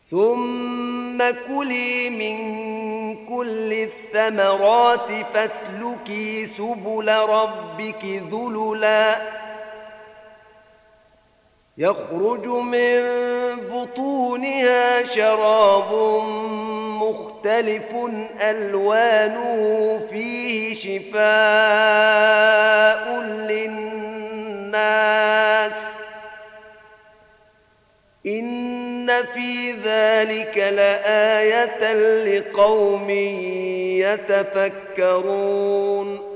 ثم كلي من كل الثمرات فاسلكي سبل ربك ذللا يخرج من بطونها شراب مختلف ألوانه فيه شفاء للناس إن في ذلك لآية لقوم يتفكرون